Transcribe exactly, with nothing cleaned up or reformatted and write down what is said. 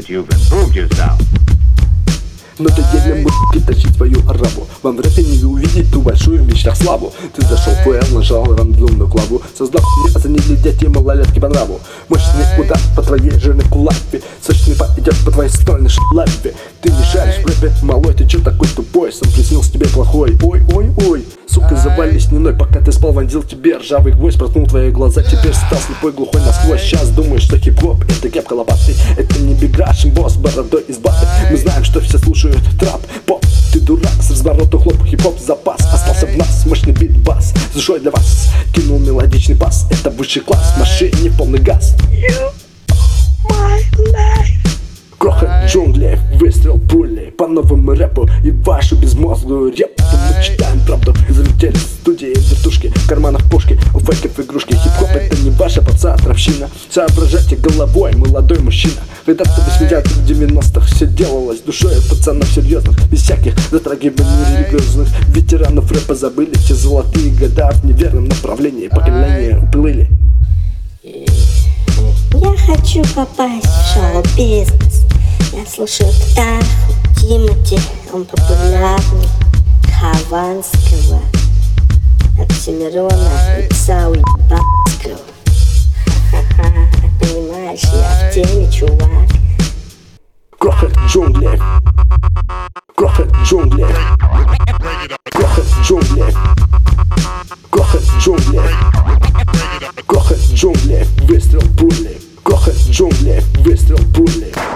that you've improved yourself. Надоели мы тащить свою арабу. Вам в рэпе не увидеть ту большую в мечтах славу. Ты зашел в ПЛ, нажал рандомную клаву. Создав не оценили дети малолетки по нраву. Мощный удар по твоей жирной кулаке. Сочный пойдет по твоей стольной шляпе. Ты не шаришь в рэпе, малой, ты чё такой тупой? Сам приснился тебе плохой. Ой, ой, ой. Сука, завались сниной, пока ты спал, вонзил тебе ржавый гвоздь. Проткнул твои глаза, теперь стал слепой, глухой насквозь. Сейчас думаешь, что хип-хоп это кепка лопатой. Это не биграшин босс, бородой из баты. Мы знаем, что все слушают трап, поп. Ты дурак, с развороту хлоп, хип-хоп запас. Остался в нас мощный бит-бас. С душой для вас кинул мелодичный бас. Это высший класс, в машине полный газ. Грохот джунглей, выстрел пулей по новому рэпу и вашу безмозглую репу. Мы читаем правду, залетели в студии вертушки, в карманах пушки, у фейков игрушки. Хип-хоп это не ваша пацатровщина. Соображайте головой, молодой мужчина. Когда-то в восьмидесятых, девяностых все делалось душой пацанов серьезных, без всяких затрагиваний религиозных. Ветеранов рэпа забыли, те золотые года в неверном направлении поколения уплыли. Я хочу попасть в шоу-бизнес. Я слушаю Птаху, Тимати, он популярный. Хованского, Оксимирона и Псау ебанского. Ха-ха-ха, понимаешь, я в теме, чувак. Грохот джунглей, грохот джунглей, грохот джунглей, грохот джунглей, грохот джунглей, выстрел пулей, грохот джунглей, выстрел пулей.